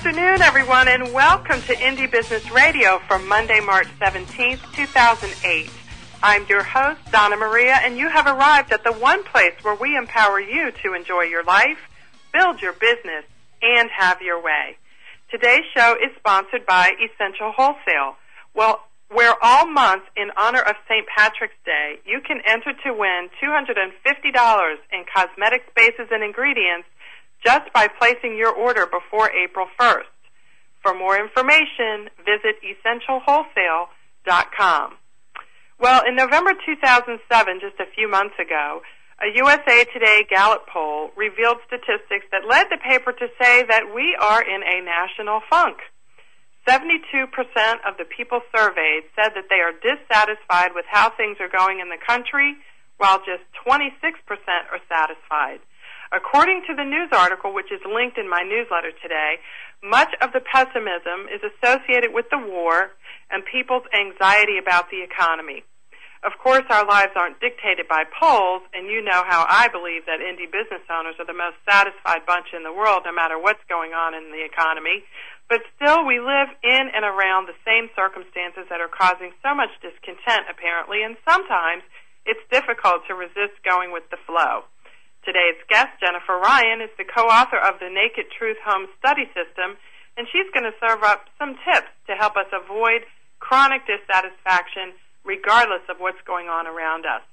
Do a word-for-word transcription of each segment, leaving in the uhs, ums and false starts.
afternoon, everyone, and welcome to Indie Business Radio for Monday, March seventeenth, two thousand eight. I'm your host, Donna Maria, and you have arrived at the one place where we empower you to enjoy your life, build your business, and have your way. Today's show is sponsored by Essential Wholesale. Well, where all month, in honor of Saint Patrick's Day, you can enter to win two hundred fifty dollars in cosmetic bases and ingredients just by placing your order before April first. For more information, visit essential wholesale dot com. Well, in November two thousand seven, just a few months ago, a U S A Today Gallup poll revealed statistics that led the paper to say that we are in a national funk. seventy-two percent of the people surveyed said that they are dissatisfied with how things are going in the country, while just twenty-six percent are satisfied. According to the news article, which is linked in my newsletter today, much of the pessimism is associated with the war and people's anxiety about the economy. Of course, our lives aren't dictated by polls, and you know how I believe that indie business owners are the most satisfied bunch in the world, no matter what's going on in the economy. But still, we live in and around the same circumstances that are causing so much discontent, apparently, and sometimes it's difficult to resist going with the flow. Today's guest, Jennifer Ryan, is the co-author of the Naked Truth Home Study System, and she's going to serve up some tips to help us avoid chronic dissatisfaction regardless of what's going on around us.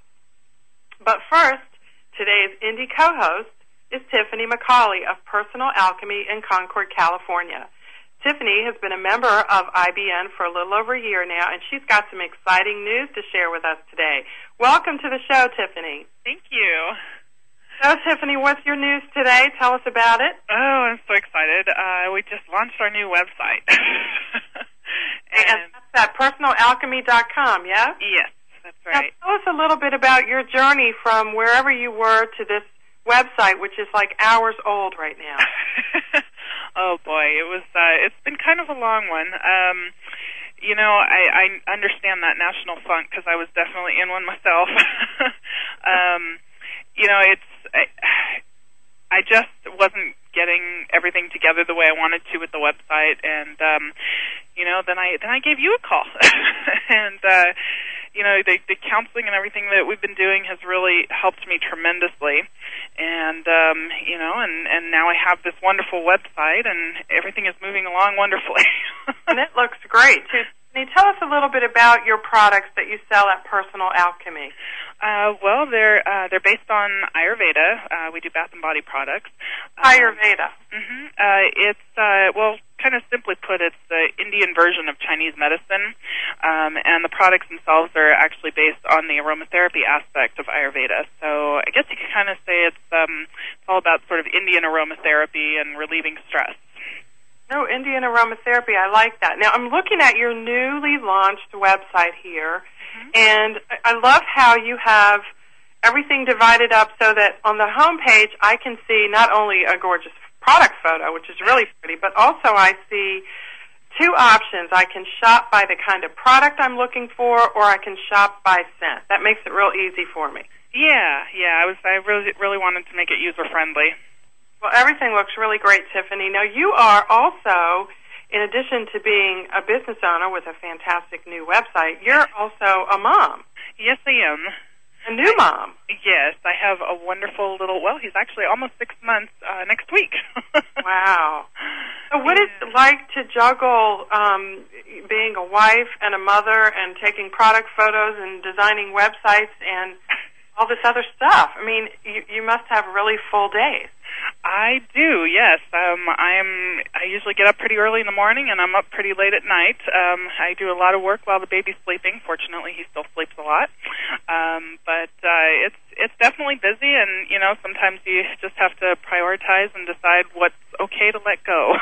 But first, today's Indie co-host is Tiffany McCauley of Personal Alchemy in Concord, California. Tiffany has been a member of I B N for a little over a year now, and she's got some exciting news to share with us today. Welcome to the show, Tiffany. Thank you. So, Tiffany, what's your news today? Tell us about it. Oh, I'm so excited. Uh, we just launched our new website. and, and that's at personal alchemy dot com, yeah? Yes, that's right. Now, tell us a little bit about your journey from wherever you were to this website, which is like hours old right now. Oh, boy. It was, uh, it's been kind of a long one. Um, you know, I, I understand that national funk because I was definitely in one myself. um, you know, it's, I, I just wasn't getting everything together the way I wanted to with the website, and um, you know, then I then I gave you a call, and uh, you know, the, the counseling and everything that we've been doing has really helped me tremendously, and um, you know, and and now I have this wonderful website, and everything is moving along wonderfully. And it looks great too. Can you tell us a little bit about your products that you sell at Personal Alchemy? Uh, well, they're uh, they're based on Ayurveda. Uh, we do bath and body products. Ayurveda. Um, mm-hmm. uh, it's uh, well, kind of simply put, it's the Indian version of Chinese medicine, um, and the products themselves are actually based on the aromatherapy aspect of Ayurveda. So I guess you could kind of say it's um, it's all about sort of Indian aromatherapy and relieving stress. No, Indian aromatherapy. I like that. Now, I'm looking at your newly launched website here, mm-hmm. and I love how you have everything divided up so that on the home page I can see not only a gorgeous product photo, which is really pretty, but also I see two options. I can shop by the kind of product I'm looking for, or I can shop by scent. That makes it real easy for me. Yeah, yeah. I was. I really, really wanted to make it user friendly. Well, everything looks really great, Tiffany. Now, you are also, in addition to being a business owner with a fantastic new website, you're also a mom. Yes, I am. A new mom. Yes, I have a wonderful little, well, he's actually almost six months uh, next week. Wow. So what is it like to juggle um, being a wife and a mother and taking product photos and designing websites and all this other stuff? I mean, you, you must have really full days. I do, yes. Um, I'm. I usually get up pretty early in the morning, and I'm up pretty late at night. Um, I do a lot of work while the baby's sleeping. Fortunately, he still sleeps a lot. Um, but uh, it's it's definitely busy, and you know, sometimes you just have to prioritize and decide what's okay to let go.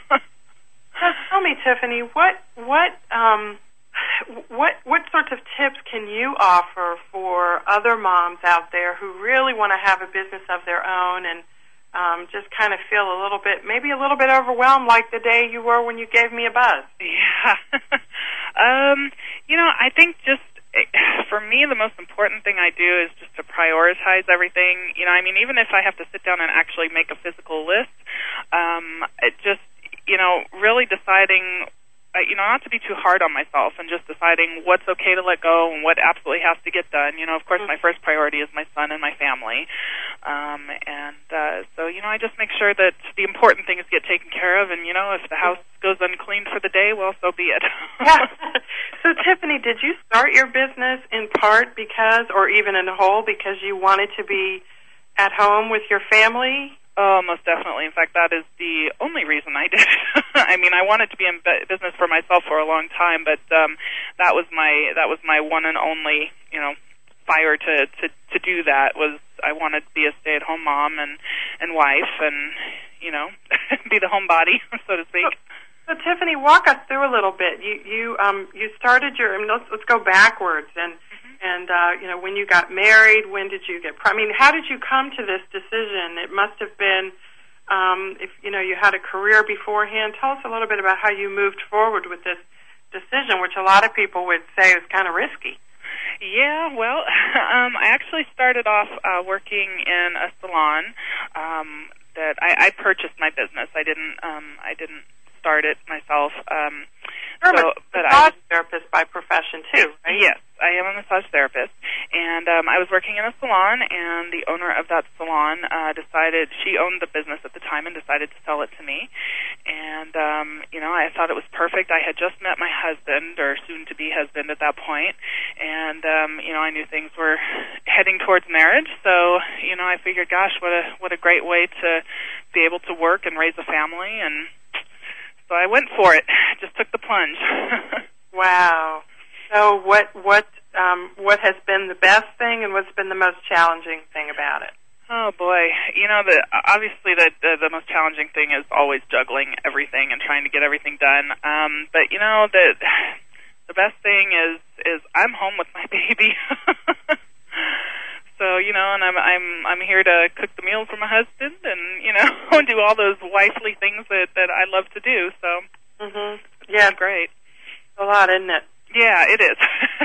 So tell me, Tiffany, what what um, what what sorts of tips can you offer for other moms out there who really want to have a business of their own and Um, just kind of feel a little bit, maybe a little bit overwhelmed like the day you were when you gave me a buzz? Yeah. um, you know, I think just, for me, the most important thing I do is just to prioritize everything. You know, I mean, even if I have to sit down and actually make a physical list, um, it just, you know, really deciding, uh, you know, not to be too hard on myself and just deciding what's okay to let go and what absolutely has to get done. You know, of course, mm-hmm. my first priority is my son and my family. Um, and uh, so, you know, I just make sure that the important things get taken care of. And, you know, if the house goes uncleaned for the day, well, so be it. Yeah. So, Tiffany, did you start your business in part because, or even in whole, because you wanted to be at home with your family? Oh, most definitely. In fact, that is the only reason I did it. I mean, I wanted to be in business for myself for a long time, but um, that was my that was my one and only, you know, fire to, to, to do that. Was I wanted to be a stay-at-home mom and, and wife, and you know, be the homebody, so to speak. So, so, Tiffany, walk us through a little bit. You you um you started your. I mean, let's let's go backwards and. And, uh, you know, when you got married, when did you get, I mean, how did you come to this decision? It must have been, um, if, you know, you had a career beforehand. Tell us a little bit about how you moved forward with this decision, which a lot of people would say is kind of risky. Yeah, well, um, I actually started off uh, working in a salon um, that I, I purchased my business. I didn't, um, I didn't start it myself. Um, You're so, a massage therapist by profession, too, right? Yes, I am a massage therapist. And um, I was working in a salon, and the owner of that salon uh, decided, she owned the business at the time and decided to sell it to me. And, um, you know, I thought it was perfect. I had just met my husband, or soon-to-be husband at that point, and, um, you know, I knew things were heading towards marriage. So, you know, I figured, gosh, what a what a great way to be able to work and raise a family, and so I went for it. Just took the plunge. Wow. So what what um, what has been the best thing, and what's been the most challenging thing about it? Oh boy, you know, the obviously the, the the most challenging thing is always juggling everything and trying to get everything done. Um, but you know, the the best thing is is I'm home with my baby. So, you know, and I'm I'm I'm here to cook the meals for my husband, and you know, do all those wifely things that that I love to do. So, mhm, yeah, great. A lot, isn't it? Yeah, it is.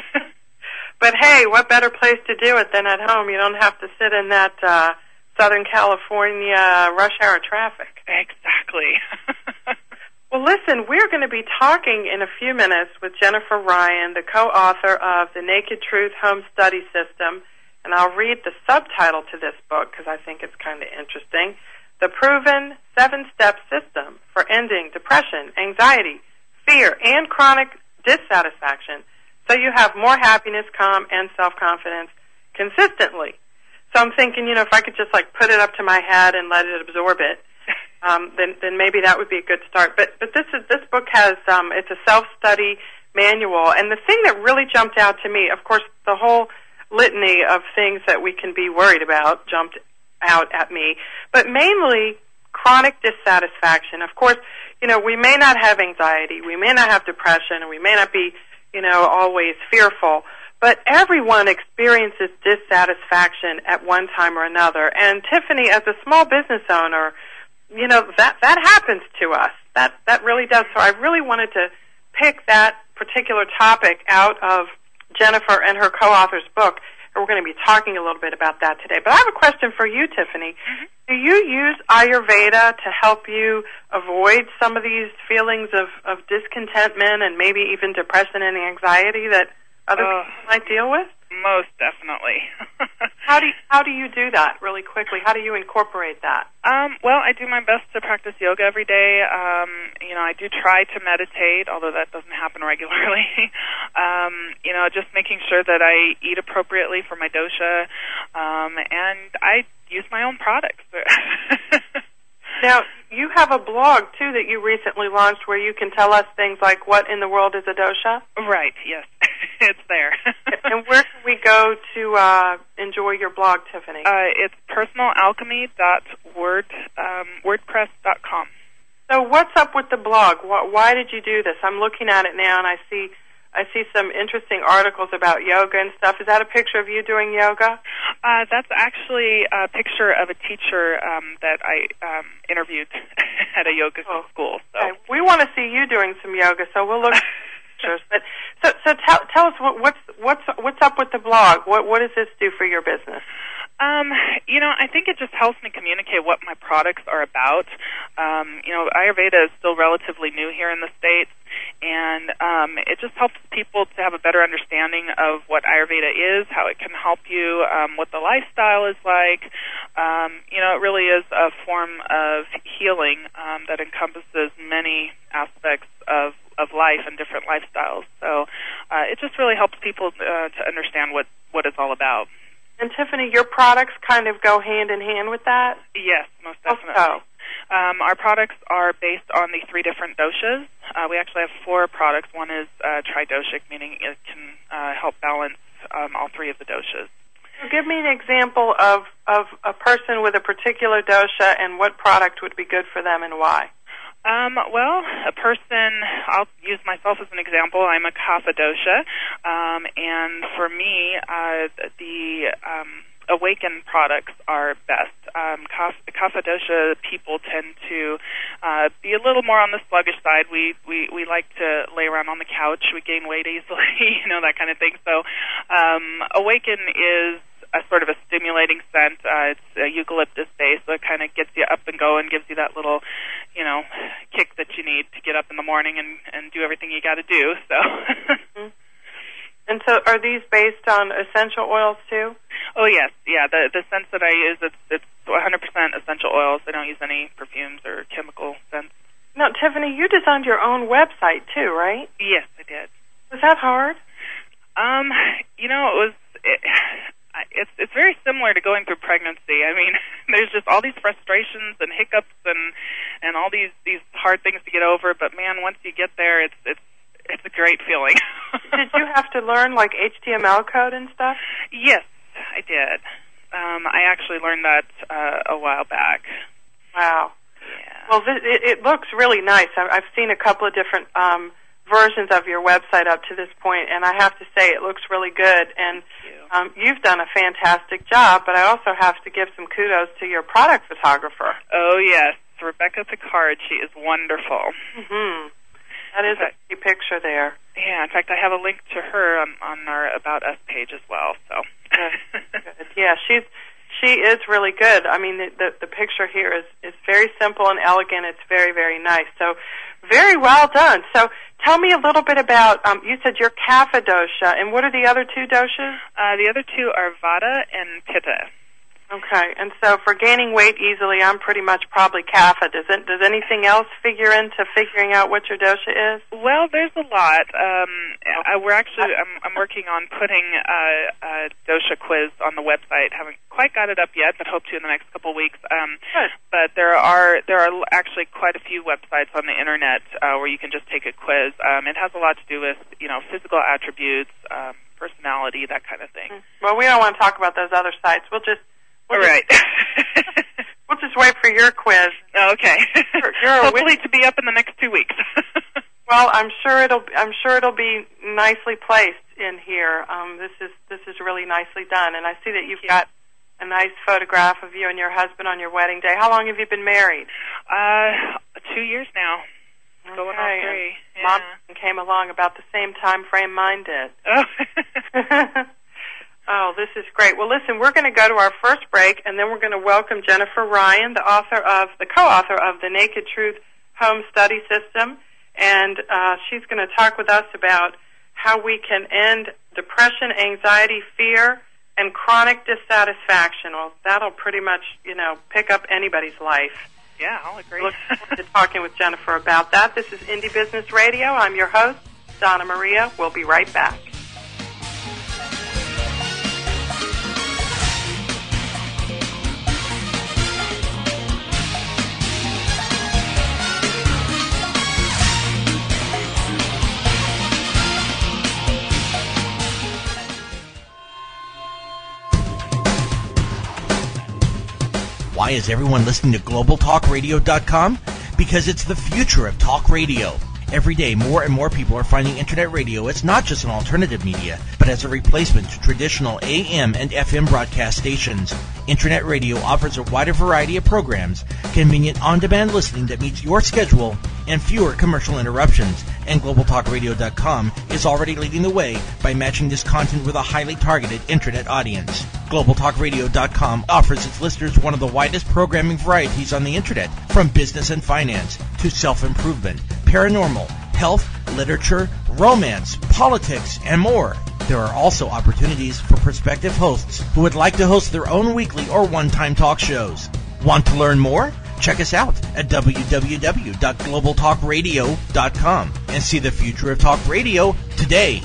But hey, what better place to do it than at home? You don't have to sit in that uh, Southern California rush hour traffic. Exactly. Well, listen, we're going to be talking in a few minutes with Jennifer Ryan, the co-author of The Naked Truth Home Study System. And I'll read the subtitle to this book because I think it's kind of interesting. The Proven Seven-Step System for Ending Depression, Anxiety, Fear, and Chronic Dissatisfaction, so you have more happiness, calm, and self-confidence consistently. So I'm thinking, you know, if I could just like put it up to my head and let it absorb it, um, then then maybe that would be a good start. But but this is this book has um, it's a self-study manual, and the thing that really jumped out to me, of course, the whole litany of things that we can be worried about jumped out at me, but mainly chronic dissatisfaction. Of course, you know, we may not have anxiety, we may not have depression, and we may not be, you know, always fearful, but everyone experiences dissatisfaction at one time or another. And Tiffany, as a small business owner, you know, that that happens to us. That that really does. So I really wanted to pick that particular topic out of Jennifer and her co-author's book, and we're going to be talking a little bit about that today. But I have a question for you, Tiffany. Mm-hmm. Do you use Ayurveda to help you avoid some of these feelings of, of discontentment and maybe even depression and anxiety that other uh, people might deal with? Most definitely. How do you, how do you do that really quickly? How do you incorporate that? Um, well, I do my best to practice yoga every day. Um, you know, I do try to meditate, although that doesn't happen regularly. um, you know, just making sure that I eat appropriately for my dosha, um, and I use my own products. Now, you have a blog, too, that you recently launched where you can tell us things like what in the world is a dosha? Right, yes. It's there. And where can we go to uh, enjoy your blog, Tiffany? Uh, it's personal alchemy dot word wordpress dot com. So what's up with the blog? Why did you do this? I'm looking at it now, and I see I see some interesting articles about yoga and stuff. Is that a picture of you doing yoga? Uh, that's actually a picture of a teacher um, that I um, interviewed at a yoga oh. school. So. Okay. We want to see you doing some yoga, so we'll look at pictures. But so, so tell, tell us what, what's what's what's up with the blog. What what does this do for your business? Um, you know, I think it just helps me communicate what my products are about. Um, you know, Ayurveda is still relatively new here in the States, and um, it just helps people to have a better understanding of what Ayurveda is, how it can help you, um, what the lifestyle is like. Um, you know, it really is a form of healing um, that encompasses many aspects of, of life and different lifestyles. So uh, it just really helps people uh, to understand what, what it's all about. And Tiffany, your products kind of go hand in hand with that? Yes, most definitely. Also. Um, our products are based on the three different doshas. Uh, we actually have four products. One is uh, tridoshic, meaning it can uh, help balance um, all three of the doshas. So give me an example of, of a person with a particular dosha and what product would be good for them and why. Um, well, a person, I'll use myself as an example. I'm a Kapha dosha, um, and for me, uh, the um, Awaken products are best. Um, Kapha dosha people tend to uh, be a little more on the sluggish side. We, we, we like to lay around on the couch. We gain weight easily, you know, that kind of thing. So um, Awaken is a sort of a stimulating scent. Uh, it's uh, eucalyptus based, so it kind of gets you up and going, gives you that little, you know, kick that you need to get up in the morning and, and do everything you got to do. So. Mm-hmm. And so, are these based on essential oils too? Oh yes, yeah. The the scents that I use, it's it's one hundred percent essential oils. I don't use any perfumes or chemical scents. Now, Tiffany, you designed your own website too, right? Yes, I did. Was that hard? Um, you know, it was. It, It's it's very similar to going through pregnancy. I mean, there's just all these frustrations and hiccups and and all these, these hard things to get over. But man, once you get there, it's it's it's a great feeling. Did you have to learn like H T M L code and stuff? Yes, I did. Um, I actually learned that uh, a while back. Wow. Yeah. Well, th- it, it looks really nice. I've seen a couple of different um, versions of your website up to this point, and I have to say it looks really good. And you. um, you've done a fantastic job, but I also have to give some kudos to your product photographer. Oh, yes. Rebecca Picard, she is wonderful. Mm-hmm. That is a pretty picture there. Yeah, in fact, I have a link to her on, on our About Us page as well. So, good. Good. Yeah, she's she is really good. I mean, the, the the picture here is is very simple and elegant. It's very very nice. So, very well done. So, tell me a little bit about. Um, you said you're Kapha dosha, and what are the other two doshas? Uh, the other two are Vata and Pitta. Okay, and so for gaining weight easily, I'm pretty much probably Kapha. Does it, does anything else figure into figuring out what your dosha is? Well, there's a lot. Um, I, we're actually I'm, I'm working on putting a, a dosha quiz on the website. Haven't quite got it up yet, but hope to in the next couple of weeks. Um, Good. But there are there are actually quite a few websites on the internet uh, where you can just take a quiz. Um, it has a lot to do with you know physical attributes, um, personality, that kind of thing. Well, we don't want to talk about those other sites. We'll just We'll All right. Just, we'll just wait for your quiz. Okay. You're, you're Hopefully to be up in the next two weeks. Well, I'm sure it'll. I'm sure it'll be nicely placed in here. Um, this is this is really nicely done, and I see that you've got a nice photograph of you and your husband on your wedding day. How long have you been married? Uh, two years now. Okay. Going on three. Yeah. Mom came along about the same time frame mine did. Oh. Oh, this is great. Well, listen, we're going to go to our first break, and then we're going to welcome Jennifer Ryan, the author of, the co-author of the Naked Truth Home Study System, and uh, she's going to talk with us about how we can end depression, anxiety, fear, and chronic dissatisfaction. Well, that'll pretty much, you know, pick up anybody's life. Yeah, I'll agree. Look forward to talking with Jennifer about that. This is Indie Business Radio. I'm your host, Donna Maria. We'll be right back. Why is everyone listening to global talk radio dot com? Because it's the future of talk radio. Every day, more and more people are finding Internet radio as not just an alternative media, but as a replacement to traditional A M and F M broadcast stations. Internet radio offers a wider variety of programs, convenient on-demand listening that meets your schedule, and fewer commercial interruptions. And global talk radio dot com is already leading the way by matching this content with a highly targeted Internet audience. Global Talk Radio dot com offers its listeners one of the widest programming varieties on the Internet, from business and finance to self-improvement, paranormal, health, literature, romance, politics, and more. There are also opportunities for prospective hosts who would like to host their own weekly or one-time talk shows. Want to learn more? Check us out at w w w dot global talk radio dot com and see the future of talk radio today.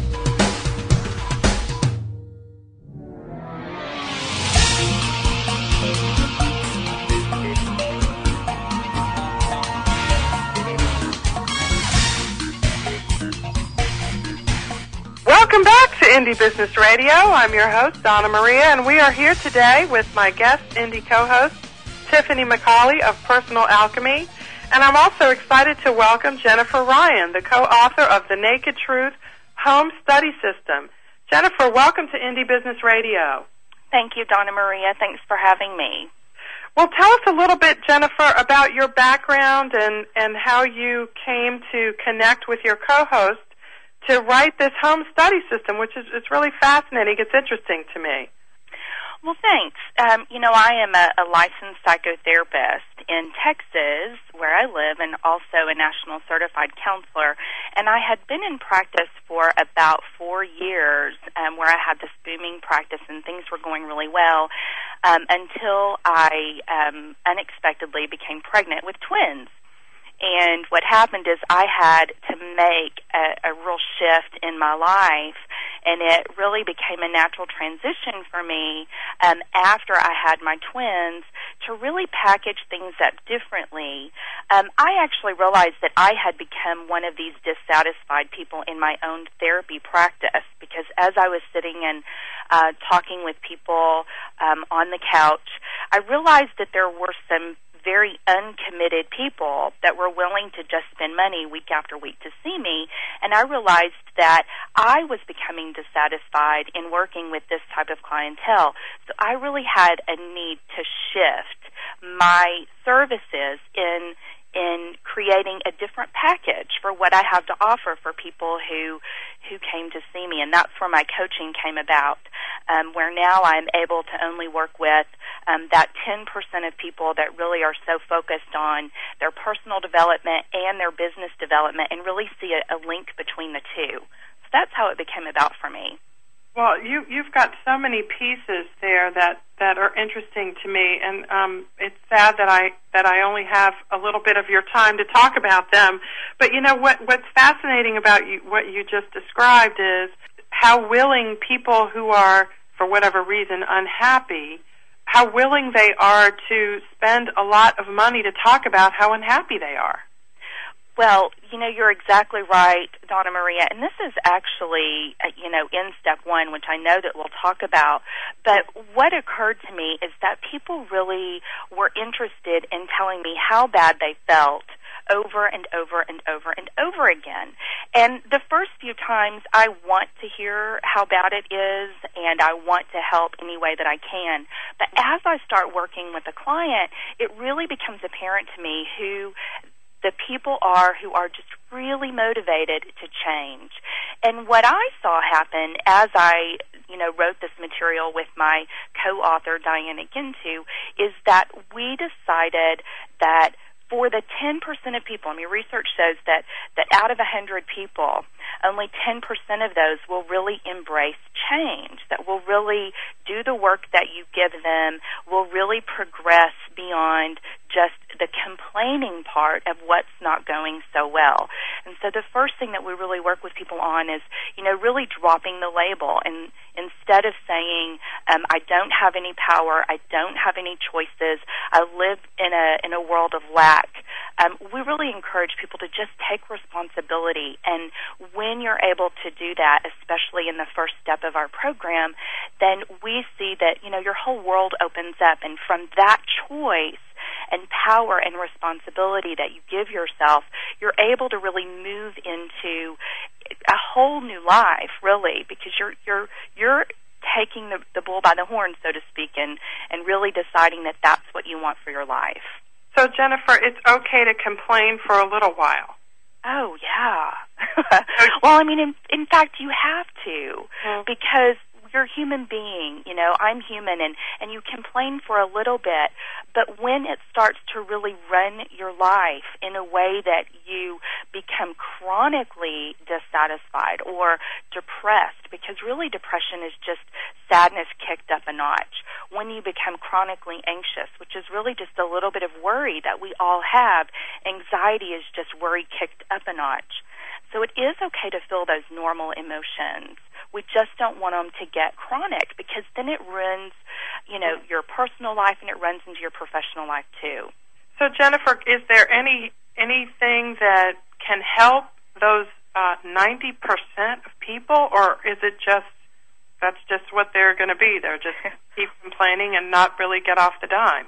Welcome back to Indie Business Radio. I'm your host, Donna Maria, and we are here today with my guest, Indie co-host, Tiffany McCauley of Personal Alchemy. And I'm also excited to welcome Jennifer Ryan, the co-author of The Naked Truth Home Study System. Jennifer, welcome to Indie Business Radio. Thank you, Donna Maria. Thanks for having me. Well, tell us a little bit, Jennifer, about your background and, and how you came to connect with your co-host to write this home study system, which is it's really fascinating. It's interesting to me. Well, thanks. Um, you know, I am a, a licensed psychotherapist in Texas, where I live, and also a national certified counselor. And I had been in practice for about four years, um, where I had this booming practice, and things were going really well, um, until I um, unexpectedly became pregnant with twins. And what happened is I had to make a, a real shift in my life, and it really became a natural transition for me um, after I had my twins to really package things up differently. Um, I actually realized that I had become one of these dissatisfied people in my own therapy practice, because as I was sitting and uh, talking with people um, on the couch, I realized that there were some very uncommitted people that were willing to just spend money week after week to see me, and I realized that I was becoming dissatisfied in working with this type of clientele. So I really had a need to shift my services in in creating a different package for what I have to offer for people who who came to see me, and that's where my coaching came about, um, where now I'm able to only work with um, that ten percent of people that really are so focused on their personal development and their business development, and really see a, a link between the two. So that's how it became about for me. Well, you, you've got so many pieces there that, that are interesting to me, and um, it's sad that I that I only have a little bit of your time to talk about them. But you know what? What's fascinating about you, what you just described, is how willing people who are, for whatever reason, unhappy, how willing they are to spend a lot of money to talk about how unhappy they are. Well, you know, you're exactly right, Donna Maria, and this is actually, uh, you know, in step one, which I know that we'll talk about, but what occurred to me is that people really were interested in telling me how bad they felt over and over and over and over again. And the first few times I want to hear how bad it is, and I want to help any way that I can. But as I start working with a client, it really becomes apparent to me who the people are who are just really motivated to change. And what I saw happen as I, you know, wrote this material with my co-author, Diana Gintu, is that we decided that for the ten percent of people, I mean, research shows that, that out of one hundred people, only ten percent of those will really embrace change, that will really do the work that you give them, will really progress beyond just the complaining part of what's not going so well. And so the first thing that we really work with people on is, you know, really dropping the label. And instead of saying, um, I don't have any power, I don't have any choices, I live in a in a world of lack, um, we really encourage people to just take responsibility. And when you're able to do that, especially in the first step of our program, then we see that, you know, your whole world opens up. And from that choice and power and responsibility that you give yourself, you're able to really move into a whole new life, really, because you're you're you're taking the, the bull by the horn, so to speak, and, and really deciding that that's what you want for your life. So, Jennifer, it's okay to complain for a little while. Oh, yeah. Well, I mean, in, in fact, you have to, mm. because you're you're a human being. You know, I'm human, and, and you complain for a little bit, but when it starts to really run your life in a way that you become chronically dissatisfied or depressed, because really depression is just sadness kicked up a notch. When you become chronically anxious, which is really just a little bit of worry that we all have, anxiety is just worry kicked up a notch. So it is okay to feel those normal emotions. We just don't want them to get chronic, because then it ruins, you know, your personal life, and it runs into your professional life too. So Jennifer, is there any anything that can help those uh, ninety percent of people, or is it just that's just what they're going to be? They're just keep complaining and not really get off the dime.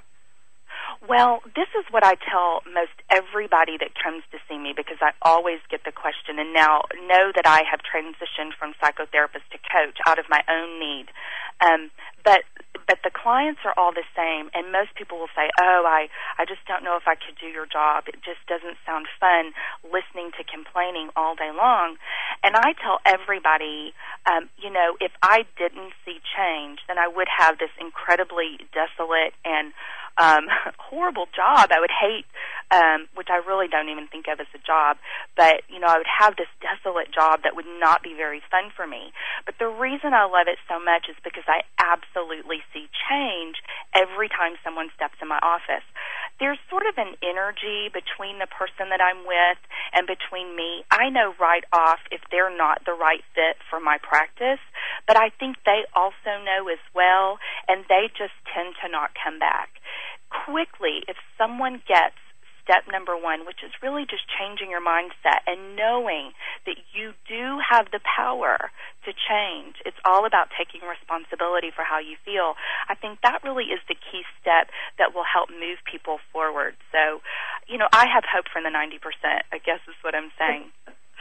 Well, this is what I tell most everybody that comes to see me, because I always get the question, and now know that I have transitioned from psychotherapist to coach out of my own need. Um, but but the clients are all the same, and most people will say, oh, I, I just don't know if I could do your job. It just doesn't sound fun listening to complaining all day long. And I tell everybody, um, you know, if I didn't see change, then I would have this incredibly desolate and Um, horrible job. I would hate, um, which I really don't even think of as a job, but, you know, I would have this desolate job that would not be very fun for me. But the reason I love it so much is because I absolutely see change every time someone steps in my office. There's sort of an energy between the person that I'm with and between me. I know right off if they're not the right fit for my practice, but I think they also know as well, and they just tend to not come back. Quickly, if someone gets step number one, which is really just changing your mindset and knowing that you do have the power to change, it's all about taking responsibility for how you feel. I think that really is the key step that will help move people forward. So, you know, I have hope for the ninety percent, I guess is what I'm saying.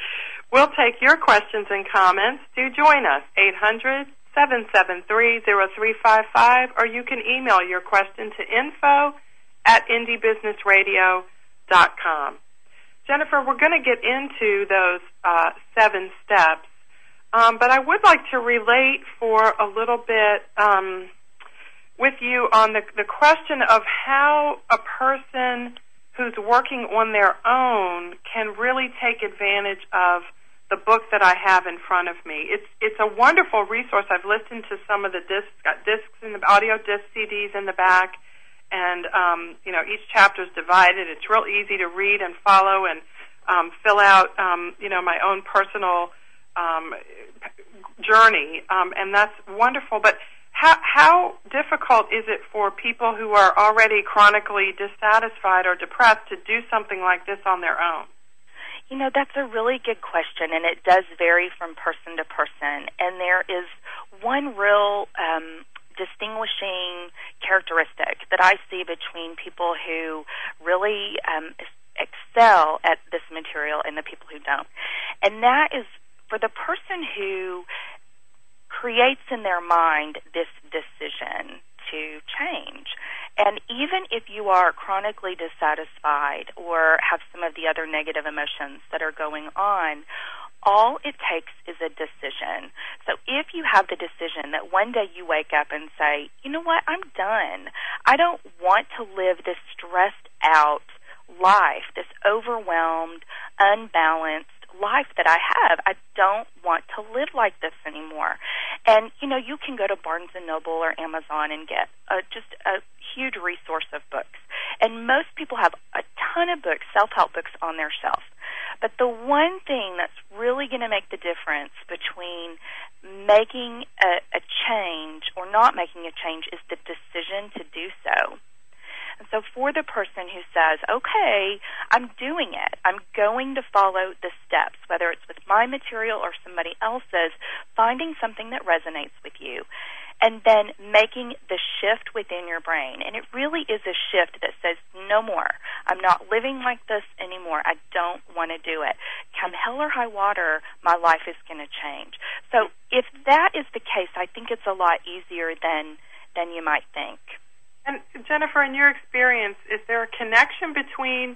We'll take your questions and comments. Do join us, eight hundred, seven seven three, zero three five five, or you can email your question to info at indie business radio dot com. Jennifer, we're going to get into those uh, seven steps, um, but I would like to relate for a little bit um, with you on the, the question of how a person who's working on their own can really take advantage of the book that I have in front of me. It's it's a wonderful resource. I've listened to some of the discs, got discs in the audio disc C Ds in the back, and um, you know, each chapter is divided. It's real easy to read and follow and um, fill out um, you know, my own personal um, journey, um, and that's wonderful. But how how difficult is it for people who are already chronically dissatisfied or depressed to do something like this on their own? You know, that's a really good question, and it does vary from person to person. And there is one real um, distinguishing characteristic that I see between people who really um, excel at this material and the people who don't. And that is for the person who creates in their mind this decision to change. And even if you are chronically dissatisfied or have some of the other negative emotions that are going on, all it takes is a decision. So if you have the decision that one day you wake up and say, you know what, I'm done. I don't want to live this stressed out life, this overwhelmed, unbalanced life that I have. I don't want to live like this anymore. And, you know, you can go to Barnes and Noble or Amazon and get a, just a huge resource of books. And most people have a ton of books, self-help books, on their shelf. But the one thing that's really going to make the difference between making a, a change or not making a change is the decision to do so. And so for the person who says, okay, I'm doing it, I'm going to follow the steps, whether it's with my material or somebody else's, finding something that resonates with you, and then making the shift within your brain. And it really is a shift that says, no more. I'm not living like this anymore. I don't want to do it. Come hell or high water, my life is going to change. So if that is the case, I think it's a lot easier than than you might think. And Jennifer, in your experience, is there a connection between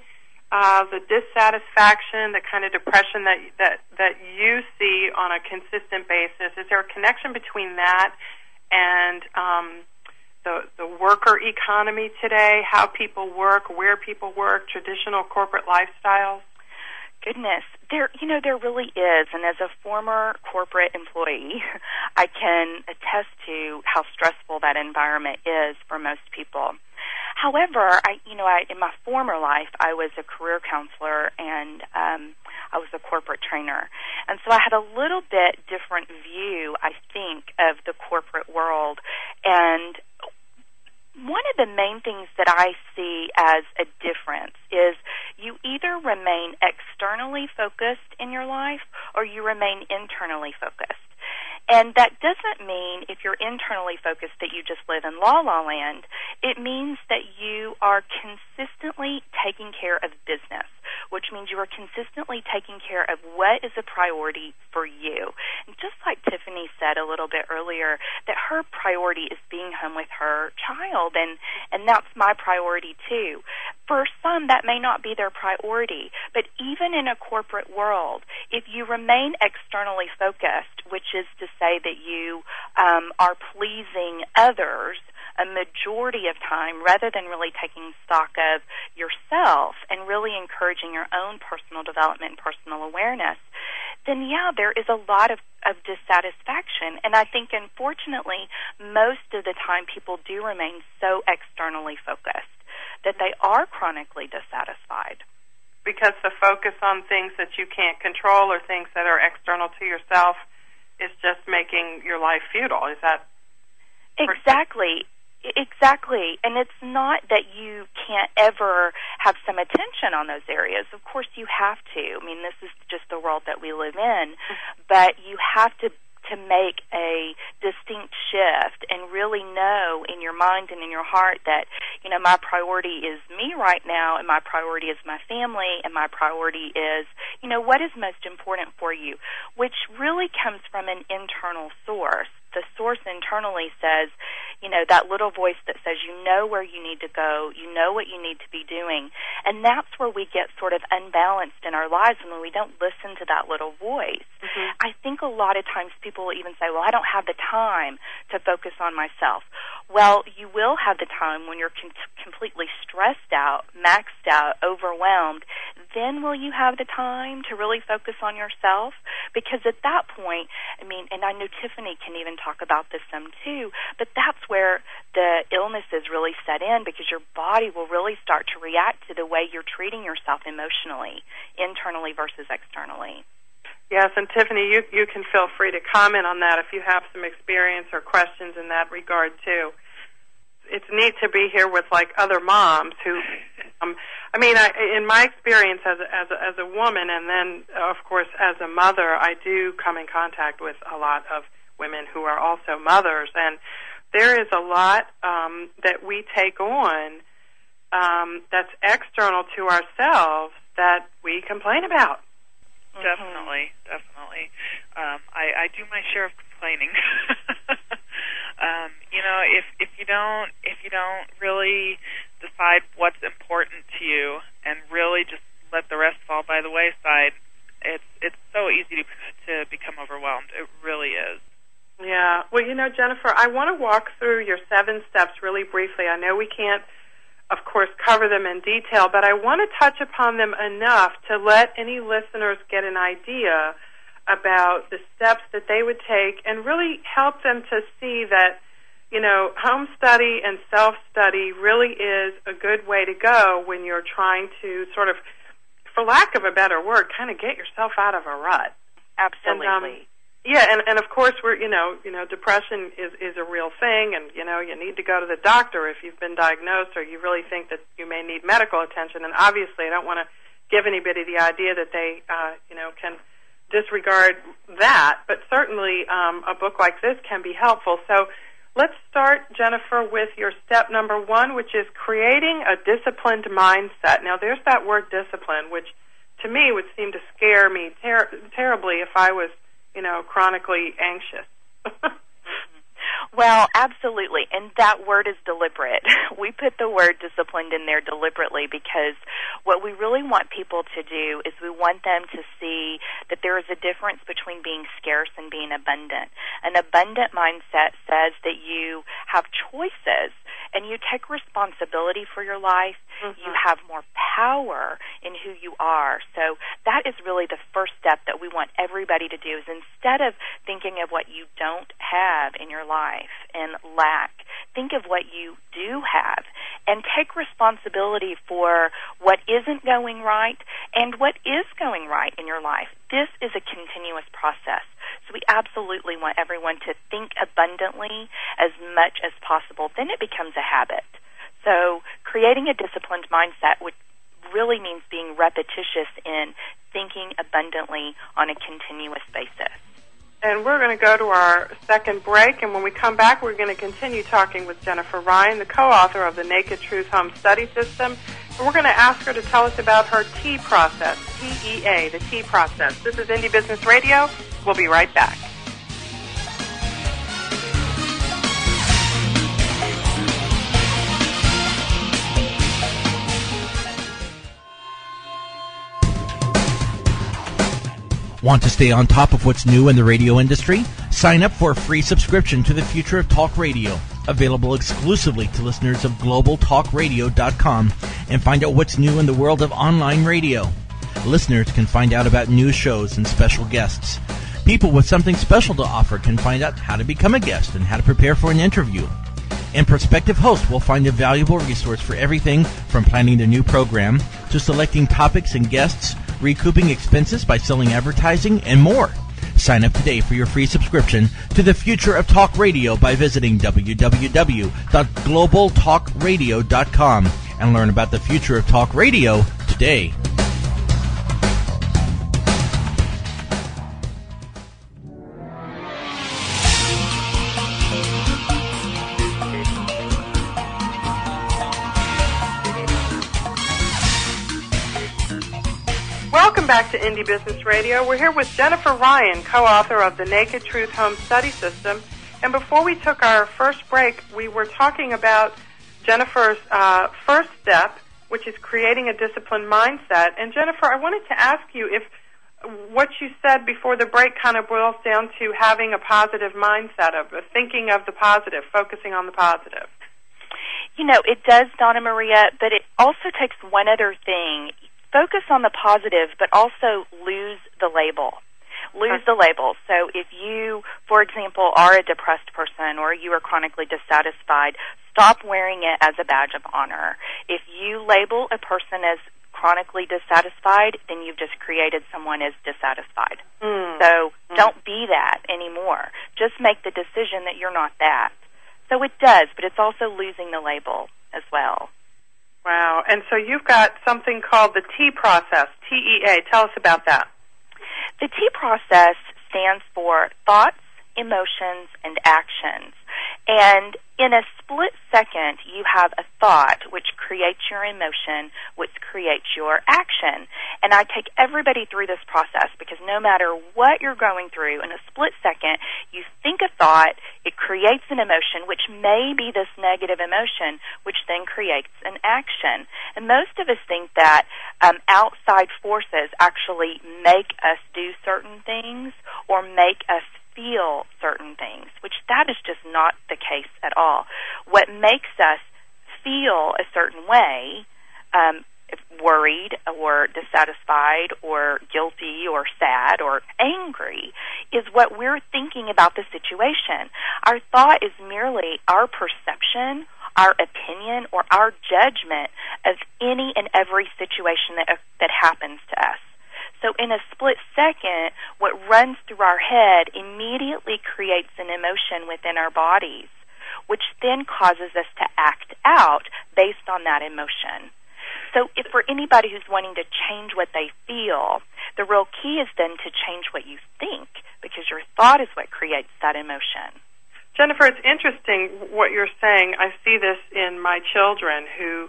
uh, the dissatisfaction, the kind of depression that that that you see on a consistent basis? Is there a connection between that and um, the the worker economy today? How people work, where people work, traditional corporate lifestyles? Goodness, there you know there really is, and as a former corporate employee, I can attest to how stressful that environment is for most people. However, I you know I, in my former life, I was a career counselor and um, I was a corporate trainer, and so I had a little bit different view, I think, of the corporate world. And one of the main things that I see as a difference is you either remain externally focused in your life or you remain internally focused. And that doesn't mean if you're internally focused that you just live in la-la land. It means that you are consistently taking care of business, which means you are consistently taking care of what is a priority for you. And just like Tiffany said a little bit earlier, that her priority is being home with her child, and, and that's my priority too. For some, that may not be their priority, but even in a corporate world, if you remain externally focused, which is to say that you um, are pleasing others a majority of time rather than really taking stock of yourself and really encouraging your own personal development and personal awareness, then yeah, there is a lot of, of dissatisfaction. And I think, unfortunately, most of the time people do remain so externally focused that they are chronically dissatisfied. Because the focus on things that you can't control or things that are external to yourself is just making your life futile. Is that exactly? Exactly. And it's not that you can't ever have some attention on those areas. Of course you have to. I mean, this is just the world that we live in. But you have to to make a distinct shift and really know in your mind and in your heart that, you know, my priority is me right now, and my priority is my family, and my priority is, you know, what is most important for you, which really comes from an internal source. The source internally says, you know, that little voice that says you know where you need to go, you know what you need to be doing. And that's where we get sort of unbalanced in our lives when we don't listen to that little voice. Mm-hmm. I think a lot of times people will even say, well, I don't have the time to focus on myself. Well, you will have the time when you're con- completely stressed out, maxed out, overwhelmed. Then will you have the time to really focus on yourself? Because at that point, I mean, and I know Tiffany can even talk about this some too, but that's where the illnesses really set in, because your body will really start to react to the way you're treating yourself emotionally, internally versus externally. Yes, and Tiffany, you, you can feel free to comment on that if you have some experience or questions in that regard too. It's neat to be here with like other moms who, um, I mean, I, in my experience as a, as a, as a woman, and then of course as a mother, I do come in contact with a lot of women who are also mothers, and there is a lot um, that we take on um, that's external to ourselves that we complain about. Definitely, definitely. Um, I, I do my share of complaining. um, you know, if if you don't if you don't really decide what's important to you and really just let the rest fall by the wayside, it's it's so easy to to become overwhelmed. It really is. Yeah. Well, you know, Jennifer, I want to walk through your seven steps really briefly. I know we can't, of course, cover them in detail, but I want to touch upon them enough to let any listeners get an idea about the steps that they would take and really help them to see that, you know, home study and self-study really is a good way to go when you're trying to sort of, for lack of a better word, kind of get yourself out of a rut. Absolutely. And, um, Yeah, and, and of course we're you know you know depression is, is a real thing, and you know you need to go to the doctor if you've been diagnosed or you really think that you may need medical attention. And obviously, I don't want to give anybody the idea that they uh, you know can disregard that, but certainly um, a book like this can be helpful. So let's start, Jennifer, with your step number one, which is creating a disciplined mindset. Now, there's that word discipline, which to me would seem to scare me ter- terribly if I was you know, chronically anxious. Well, absolutely, and that word is deliberate. We put the word disciplined in there deliberately because what we really want people to do is we want them to see that there is a difference between being scarce and being abundant. An abundant mindset says that you have choices and you take responsibility for your life. Mm-hmm. You have more power in who you are. So that is really the first step that we want everybody to do is instead of thinking of what you don't have in your life and lack, think of what you do have and take responsibility for what isn't going right and what is going right in your life. This is a continuous process. So we absolutely want everyone to think abundantly as much as possible. Then it becomes a habit. So creating a disciplined mindset would really means being repetitious in thinking abundantly on a continuous basis. And we're going to go to our second break, and when we come back, we're going to continue talking with Jennifer Ryan, the co-author of the Naked Truth Home Study System, and we're going to ask her to tell us about her T process, T E A, the T process. This is Indie Business Radio. We'll be right back. Want to stay on top of what's new in the radio industry? Sign up for a free subscription to the Future of Talk Radio, available exclusively to listeners of global talk radio dot com, and find out what's new in the world of online radio. Listeners can find out about new shows and special guests. People with something special to offer can find out how to become a guest and how to prepare for an interview. And prospective hosts will find a valuable resource for everything from planning the new program to selecting topics and guests, recouping expenses by selling advertising, and more. Sign up today for your free subscription to the Future of Talk Radio by visiting w w w dot global talk radio dot com and learn about the future of talk radio today. Welcome back to Indie Business Radio. We're here with Jennifer Ryan, co-author of the Naked Truth Home Study System. And before we took our first break, we were talking about Jennifer's uh, first step, which is creating a disciplined mindset. And Jennifer, I wanted to ask you if what you said before the break kind of boils down to having a positive mindset, of thinking of the positive, focusing on the positive. You know, it does, Donna Maria, but it also takes one other thing. Focus on the positive, but also lose the label. Lose the label. So if you, for example, are a depressed person or you are chronically dissatisfied, stop wearing it as a badge of honor. If you label a person as chronically dissatisfied, then you've just created someone as dissatisfied. Mm. So mm. don't be that anymore. Just make the decision that you're not that. So it does, but it's also losing the label as well. Wow. And so you've got something called the T process, T E A. Tell us about that. The T process stands for thoughts, emotions, and actions. And in a split second, you have a thought which creates your emotion, which creates your action. And I take everybody through this process because no matter what you're going through, in a split second, you think a thought, it creates an emotion, which may be this negative emotion, which then creates an action. And most of us think that um, outside forces actually make us do certain things or make us feel certain things, which that is just not the case at all. What makes us feel a certain way, um, worried or dissatisfied or guilty or sad or angry, is what we're thinking about the situation. Our thought is merely our perception, our opinion, or our judgment of any and every situation that that happens to us. So in a split second, what runs through our head immediately creates an emotion within our bodies, which then causes us to act out based on that emotion. So if for anybody who's wanting to change what they feel, the real key is then to change what you think, because your thought is what creates that emotion. Jennifer, it's interesting what you're saying. I see this in my children who,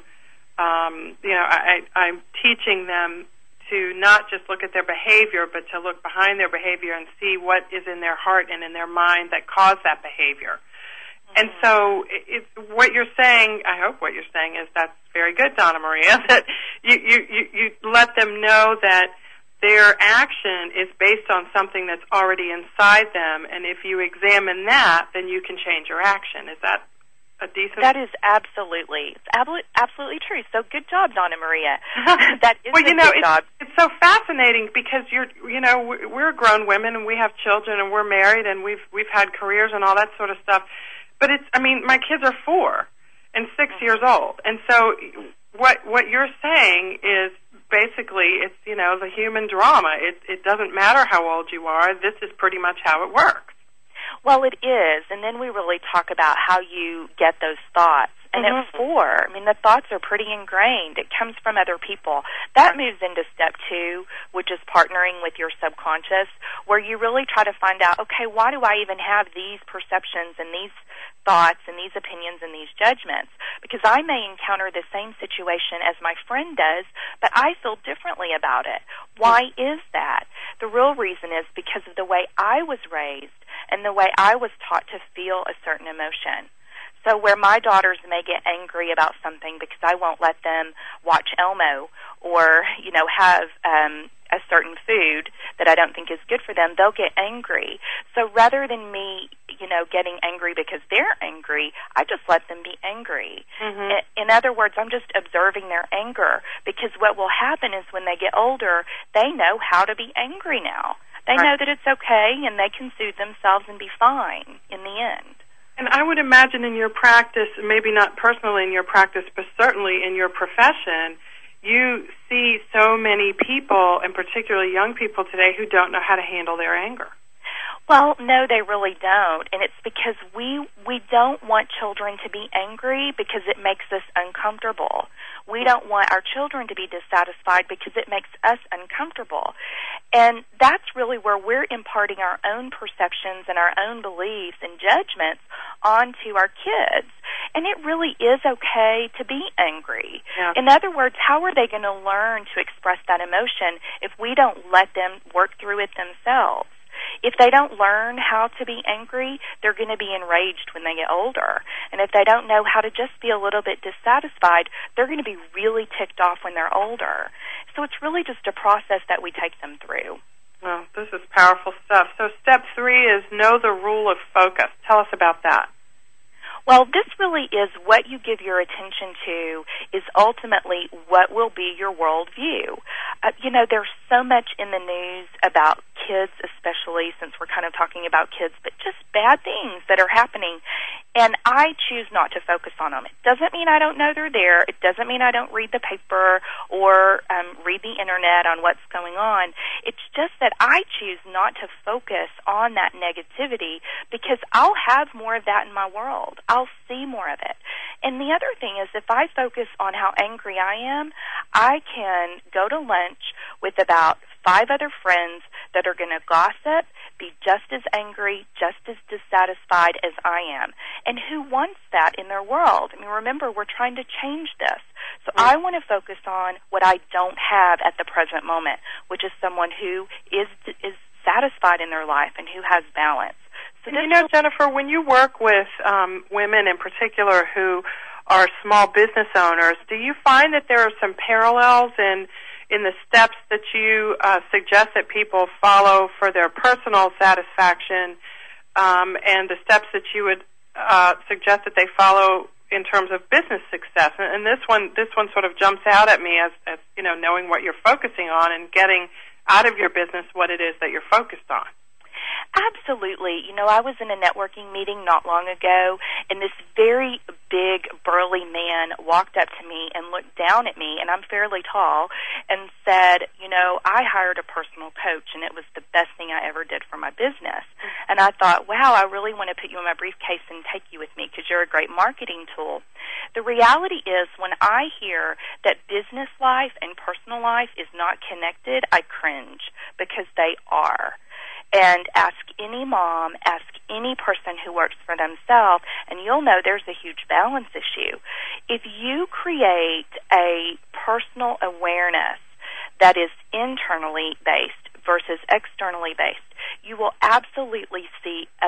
um, you know, I, I'm teaching them to not just look at their behavior, but to look behind their behavior and see what is in their heart and in their mind that caused that behavior. And so it, what you're saying, I hope what you're saying is that's very good, Donna Maria, that you, you, you, you let them know that their action is based on something that's already inside them, and if you examine that, then you can change your action. Is that a decent... That is absolutely, it's absolutely true. So good job, Donna Maria. That is well, a you know, good it's, job. It's so fascinating because you're, you know, we're grown women and we have children and we're married and we've we've had careers and all that sort of stuff. But it's, I mean, my kids are four and six mm-hmm. years old, and so what what you're saying is basically it's, you know, the human drama. It it doesn't matter how old you are. This is pretty much how it works. Well, it is, and then we really talk about how you get those thoughts. And mm-hmm. at four, I mean, the thoughts are pretty ingrained. It comes from other people. That moves into step two, which is partnering with your subconscious, where you really try to find out, okay, why do I even have these perceptions and these thoughts and these opinions and these judgments? Because I may encounter the same situation as my friend does, but I feel differently about it. Why is that? The real reason is because of the way I was raised and the way I was taught to feel a certain emotion. So where my daughters may get angry about something because I won't let them watch Elmo or, you know, have um, a certain food that I don't think is good for them, they'll get angry. So rather than me, you know, getting angry because they're angry, I just let them be angry. Mm-hmm. In other words, I'm just observing their anger, because what will happen is when they get older, they know how to be angry now. They know that it's okay and they can soothe themselves and be fine in the end. And I would imagine in your practice, maybe not personally in your practice, but certainly in your profession, you see so many people, and particularly young people today, who don't know how to handle their anger. Well, no, they really don't, and it's because we we don't want children to be angry because it makes us uncomfortable. We don't want our children to be dissatisfied because it makes us uncomfortable. And that's really where we're imparting our own perceptions and our own beliefs and judgments onto our kids. And it really is okay to be angry. Yeah. In other words, how are they going to learn to express that emotion if we don't let them work through it themselves? If they don't learn how to be angry, they're going to be enraged when they get older. And if they don't know how to just be a little bit dissatisfied, they're going to be really ticked off when they're older. So it's really just a process that we take them through. Well, this is powerful stuff. So step three is know the rule of focus. Tell us about that. Well, this really is what you give your attention to is ultimately what will be your worldview. Uh, you know, there's so much in the news about kids, especially since we're kind of talking about kids, but just bad things that are happening, and I choose not to focus on them. It doesn't mean I don't know they're there. It doesn't mean I don't read the paper or um, read the Internet on what's going on. It's just that I choose not to focus on that negativity because I'll have more of that in my world. I'll see more of it. And the other thing is, if I focus on how angry I am, I can go to lunch with about five other friends that are going to gossip, be just as angry, just as dissatisfied as I am. And who wants that in their world? I mean, remember, we're trying to change this. So mm-hmm. I want to focus on what I don't have at the present moment, which is someone who is is satisfied in their life and who has balance. So you know, Jennifer, when you work with um, women in particular who are small business owners, do you find that there are some parallels in in the steps that you uh, suggest that people follow for their personal satisfaction, um, and the steps that you would uh, suggest that they follow in terms of business success? And, and this one, this one sort of jumps out at me as, as you know, knowing what you're focusing on and getting out of your business what it is that you're focused on. Absolutely. You know, I was in a networking meeting not long ago, and this very big, burly man walked up to me and looked down at me, and I'm fairly tall, and said, you know, I hired a personal coach, and it was the best thing I ever did for my business. Mm-hmm. And I thought, wow, I really want to put you in my briefcase and take you with me because you're a great marketing tool. The reality is, when I hear that business life and personal life is not connected, I cringe, because they are. And ask any mom, ask any person who works for themselves, and you'll know there's a huge balance issue. If you create a personal awareness that is internally based versus externally based, you will absolutely see a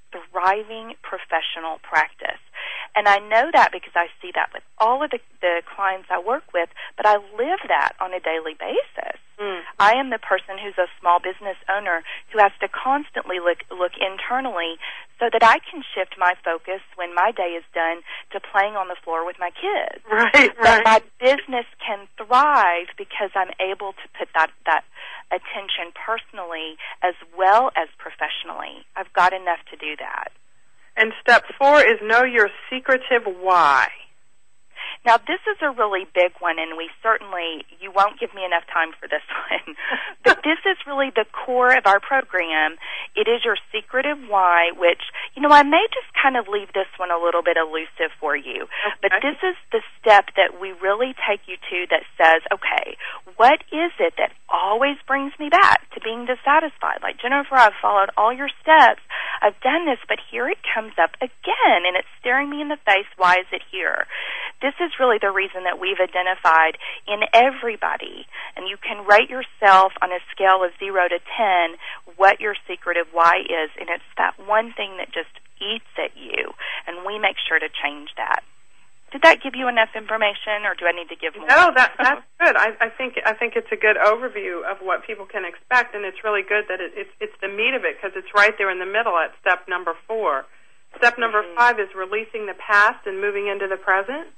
thriving professional practice. And I know that because I see that with all of the, the clients I work with, but I live that on a daily basis. Mm. I am the person who's a small business owner who has to constantly look, look internally so that I can shift my focus when my day is done to playing on the floor with my kids. Right, right. But my business can thrive because I'm able to put that, that attention personally as well as professionally. I've got enough to do that. And step four is know your secretive why. Now, this is a really big one, and we certainly, you won't give me enough time for this one. But this is really the core of our program. It is your secretive why, which, you know, I may just kind of leave this one a little bit elusive for you. Okay. But this is the step that we really take you to that says, okay, what is it that always brings me back to being dissatisfied? Like, Jennifer, I've followed all your steps. I've done this, but here it comes up again, and it's staring me in the face. Why is it here? This is really the reason that we've identified in everybody, and you can rate yourself on a scale of zero to ten what your secretive why is, and it's that one thing that just eats at you, and we make sure to change that. Did that give you enough information, or do I need to give more? No, that, that's good. I, I think I think it's a good overview of what people can expect, and it's really good that it, it's it's the meat of it because it's right there in the middle at step number four. Step number mm-hmm. five is releasing the past and moving into the present.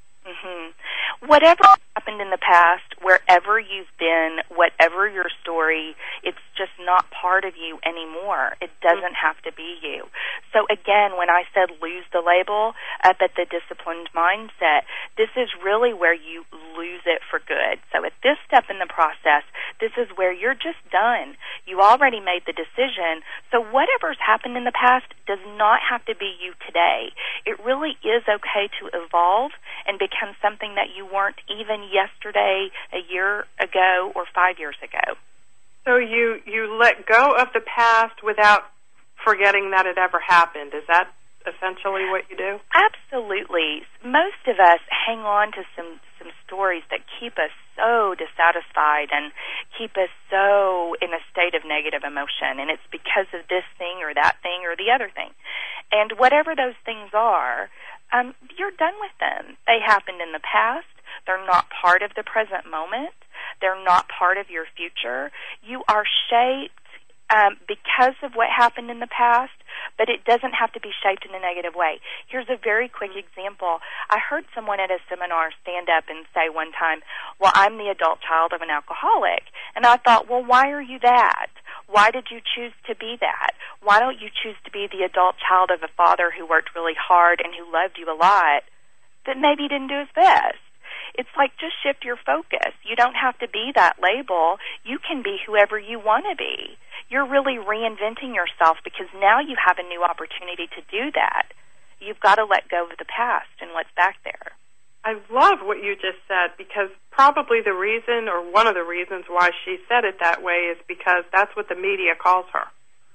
Mm-hmm. Whatever happened in the past, wherever you've been, whatever your story, it's just not part of you anymore. It doesn't have to be you. So again, when I said lose the label up at the disciplined mindset, this is really where you lose it for good. So at this step in the process, this is where you're just done. You already made the decision. So whatever's happened in the past does not have to be you today. It really is okay to evolve and become something that you weren't even yesterday, a year ago, or five years ago. So you, you let go of the past without forgetting that it ever happened. Is that essentially what you do? Absolutely. Most of us hang on to some, some stories that keep us so dissatisfied and keep us so in a state of negative emotion, and it's because of this thing or that thing or the other thing. And whatever those things are, um, you're done with them. They happened in the past. They're not part of the present moment. They're not part of your future. You are shaped um, because of what happened in the past, but it doesn't have to be shaped in a negative way. Here's a very quick example. I heard someone at a seminar stand up and say one time, well, I'm the adult child of an alcoholic. And I thought, well, why are you that? Why did you choose to be that? Why don't you choose to be the adult child of a father who worked really hard and who loved you a lot, but maybe didn't do his best? It's like just shift your focus. You don't have to be that label. You can be whoever you want to be. You're really reinventing yourself because now you have a new opportunity to do that. You've got to let go of the past and what's back there. I love what you just said because probably the reason or one of the reasons why she said it that way is because that's what the media calls her.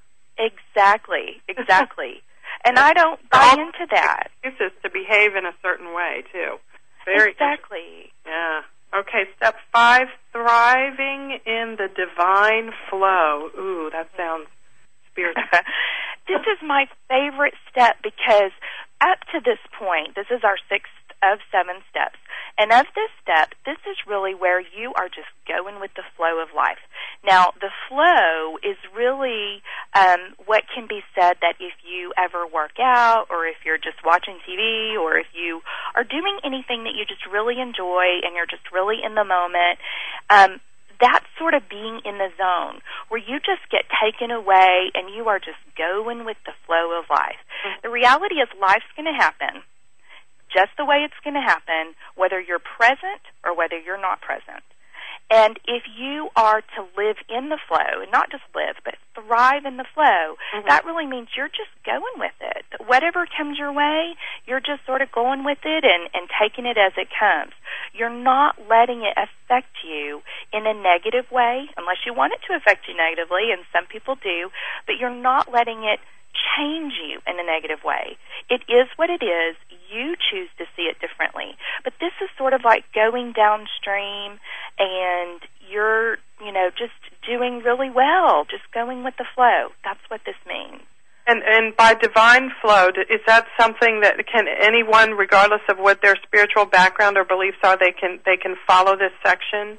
Exactly, exactly. And I don't buy into that. Excuses to behave in a certain way, too. Very exactly. Yeah. Okay, step five, thriving in the divine flow. Ooh, that sounds spiritual. This is my favorite step because up to this point, this is our sixth of seven steps. And of this step, this is really where you are just going with the flow of life. Now, the flow is really um, what can be said that if you ever work out or if you're just watching T V or if you are doing anything that you just really enjoy and you're just really in the moment, um, that's sort of being in the zone where you just get taken away and you are just going with the flow of life. Mm-hmm. The reality is life's going to happen just the way it's going to happen, whether you're present or whether you're not present. And if you are to live in the flow, and not just live, but thrive in the flow, mm-hmm. that really means you're just going with it. Whatever comes your way, you're just sort of going with it and, and taking it as it comes. You're not letting it affect you in a negative way, unless you want it to affect you negatively, and some people do, but you're not letting it change you in a negative way. It is what it is. You choose to see it differently. But this is sort of like going downstream and you're, you know, just doing really well, just going with the flow. That's what this means. And and by divine flow, is that something that can anyone, regardless of what their spiritual background or beliefs are, they can they can follow this section?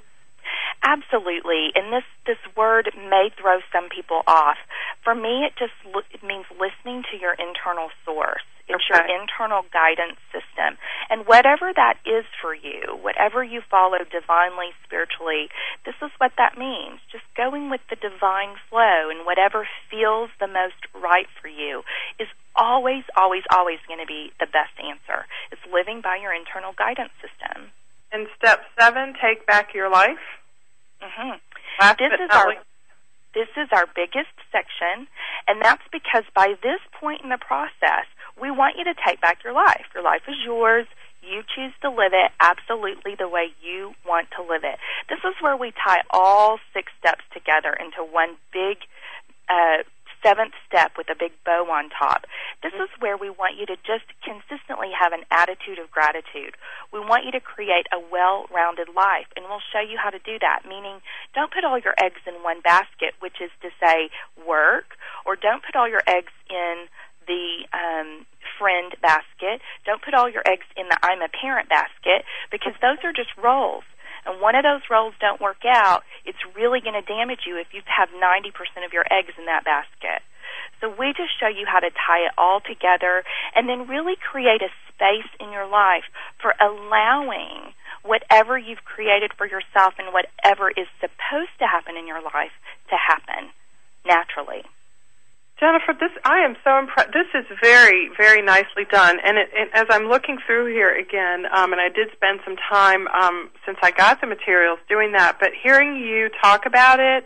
Absolutely, and this, this word may throw some people off. For me, it just it means listening to your internal source. It's okay. your internal guidance system. And whatever that is for you, whatever you follow divinely, spiritually, this is what that means. Just going with the divine flow and whatever feels the most right for you is always, always, always going to be the best answer. It's living by your internal guidance system. And step seven, take back your life. Mm-hmm. Last this but is not our least. this is our biggest section, and that's because by this point in the process, we want you to take back your life. Your life is yours. You choose to live it absolutely the way you want to live it. This is where we tie all six steps together into one big uh, seventh step with a big bow on top. This is where we want you to just consistently have an attitude of gratitude. We want you to create a well-rounded life, and we'll show you how to do that, meaning don't put all your eggs in one basket, which is to say work, or don't put all your eggs in the um, friend basket. Don't put all your eggs in the I'm a parent basket, because those are just roles. And one of those roles don't work out, it's really going to damage you if you have ninety percent of your eggs in that basket. So we just show you how to tie it all together and then really create a space in your life for allowing whatever you've created for yourself and whatever is supposed to happen in your life to happen naturally. Jennifer, this I am so impressed. This is very, very nicely done. And, it, it, as I'm looking through here again, um, and I did spend some time um, since I got the materials doing that, but hearing you talk about it,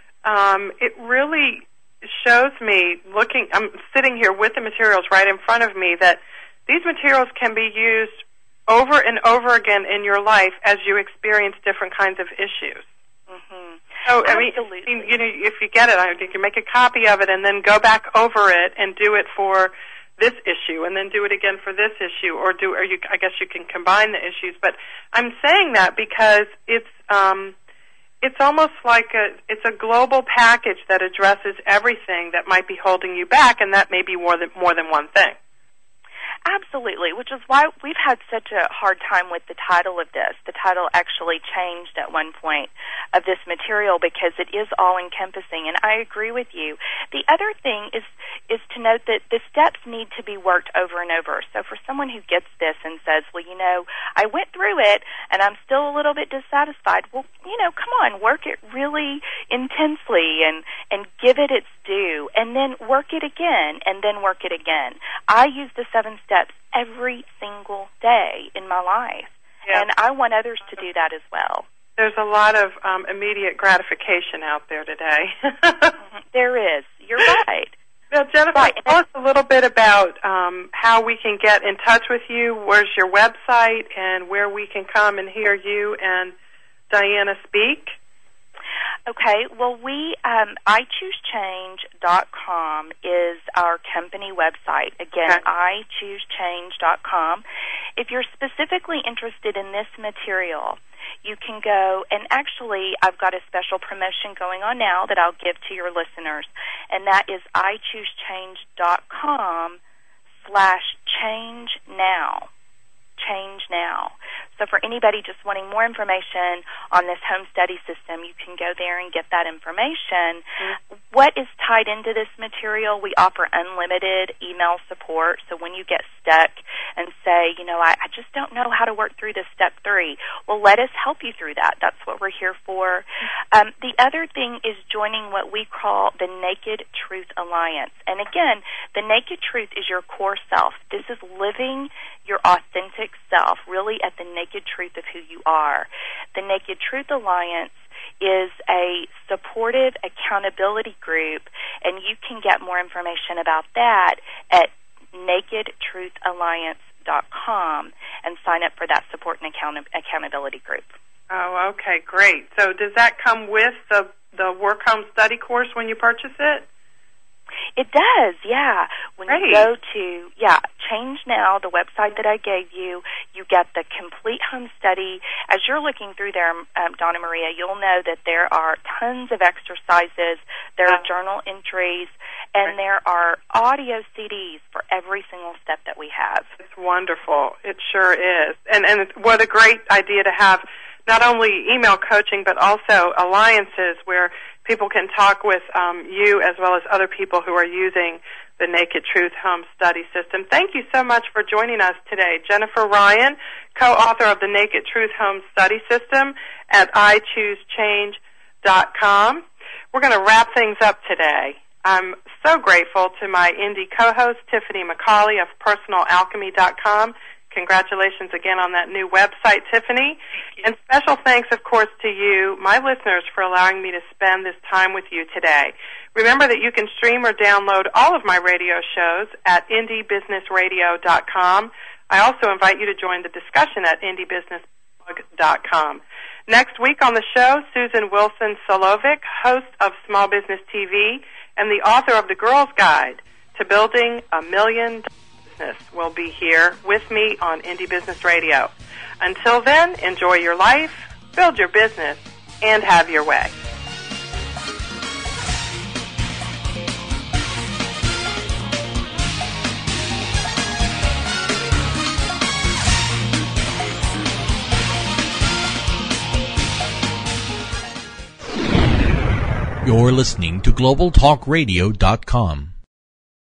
um, it really shows me, looking, I'm sitting here with the materials right in front of me, that these materials can be used over and over again in your life as you experience different kinds of issues. Mm-hmm. So, I mean, Absolutely. you know, if you get it, you can make a copy of it and then go back over it and do it for this issue, and then do it again for this issue, or do, or you, I guess you can combine the issues. But I'm saying that because it's, um, it's almost like a, it's a global package that addresses everything that might be holding you back, and that may be more than more than one thing. Absolutely, which is why we've had such a hard time with the title of this. The title actually changed at one point of this material because it is all-encompassing, and I agree with you. The other thing is is to note that the steps need to be worked over and over. So for someone who gets this and says, well, you know, I went through it, and I'm still a little bit dissatisfied, well, you know, come on, work it really intensely and, and give it its due, and then work it again, and then work it again. I use the seven steps every single day in my life, yeah. and I want others to do that as well. There's a lot of um, immediate gratification out there today. Mm-hmm. There is. You're right. Now, Jennifer, right. tell us a little bit about um, how we can get in touch with you. Where's your website, and where we can come and hear you and Diana speak? Okay, well, we, um, I choose change dot com is our company website. Again, okay. I choose change dot com. If you're specifically interested in this material, you can go, and actually I've got a special promotion going on now that I'll give to your listeners, and that is I choose change dot com slash change now. Change now. So for anybody just wanting more information on this home study system, you can go there and get that information. Mm-hmm. What is tied into this material? We offer unlimited email support. So when you get stuck and say, you know, I, I just don't know how to work through this step three, well, let us help you through that. That's what we're here for. Um, the other thing is joining what we call the Naked Truth Alliance. And again, the Naked Truth is your core self. This is living your authentic self, really at the naked truth of who you are. The Naked Truth Alliance is a supportive accountability group, and you can get more information about that at naked truth alliance dot com and sign up for that support and account- accountability group. Oh, okay, great. So does that come with the, the Work Home Study course when you purchase it? It does, yeah. When Great. you go to, yeah, Change Now, the website that I gave you, you get the complete home study. As you're looking through there, um, Donna Maria, you'll know that there are tons of exercises, there are journal entries, and there are audio C Ds for every single step that we have. It's wonderful. It sure is. And, and what a great idea to have not only email coaching, but also alliances where people can talk with um, you as well as other people who are using the Naked Truth Home Study System. Thank you so much for joining us today. Jennifer Ryan, co-author of the Naked Truth Home Study System at I choose change dot com. We're going to wrap things up today. I'm so grateful to my Indy co-host, Tiffany McCauley of personal alchemy dot com. Congratulations again on that new website, Tiffany. And special thanks, of course, to you, my listeners, for allowing me to spend this time with you today. Remember that you can stream or download all of my radio shows at Indy Business Radio dot com. I also invite you to join the discussion at Indy Business Blog dot com. Next week on the show, Susan Wilson Solovic, host of Small Business T V and the author of The Girl's Guide to Building a Million Business, will be here with me on Indy Business Radio. Until then, enjoy your life, build your business, and have your way. You're listening to global talk radio dot com.